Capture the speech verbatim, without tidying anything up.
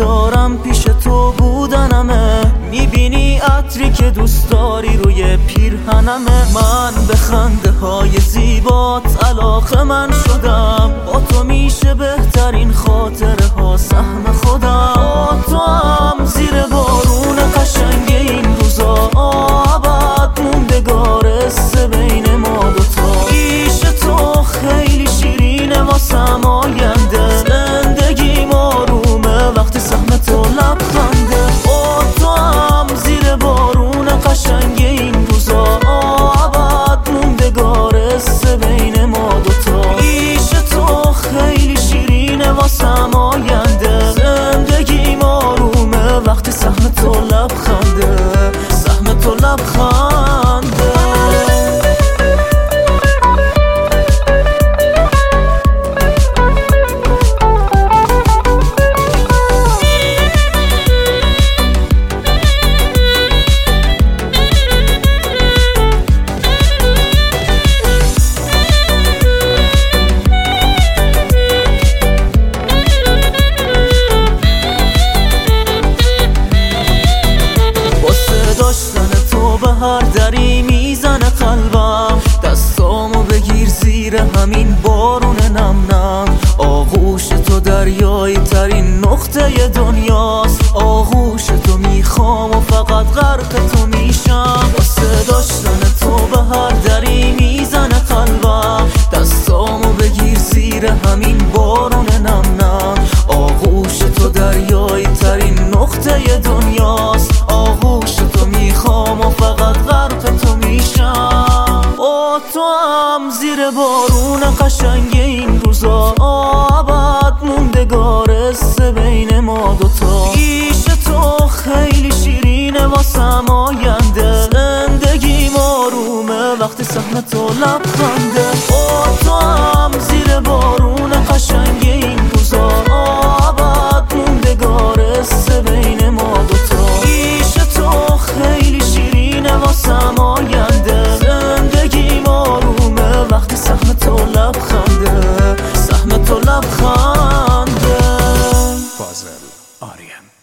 دارم پیش تو بودنمه. میبینی عطری که دوست داری روی پیرهنمه. من به خنده های زیبات علاقه من شدم. با تو میشه بهترین خاطره ها سهم خودم. با تو هم زیر بارون قشنگ این روزا ابد موندگار سه بین ما دوتا. پیش تو خیلی شیرینه واسم آینده. زندگیم آرومه وقتی سهم تو لبخنده. با تو هم زیر بارون قشنگ این روزا ابد موندگار سه بین ما دوتا. پیش تو خیلی شیرینه واسم آینده. زندگیم آرومه وقتی سهم تو لبخنده. سهم تو لبخنده. هر دری میزنه قلبم. دستامو بگیر زیر همین بارون نم نم. آغوش تو دریایی ترین نقطه دنیاست. آغوش تو میخوام و فقط غرق تو میشم. واسه داشتن تو به هر دری میزنه قلبم. دستامو بگیر زیر همین بارون نم نم. آغوش تو دریایی ترین نقطه دنیاست. آغوش تو میخوام و فقط غرق تو میشم. با تو هم زیر بارون قشنگ این روزا ابد موندگار سه بین ما دوتا. پیش تو خیلی شیرینه واسم آینده. زندگیم آرومه وقتی سهم تو لبخنده. با تو هم زیر بارون قشنگ این روزا ابد موندگار سه بین ما دوتا. پیش تو خیلی شیرینه واسم آینده. زندگیم آرومه وقتی سهم تو لبخنده. سهم تو لبخنده. فاضل آریان.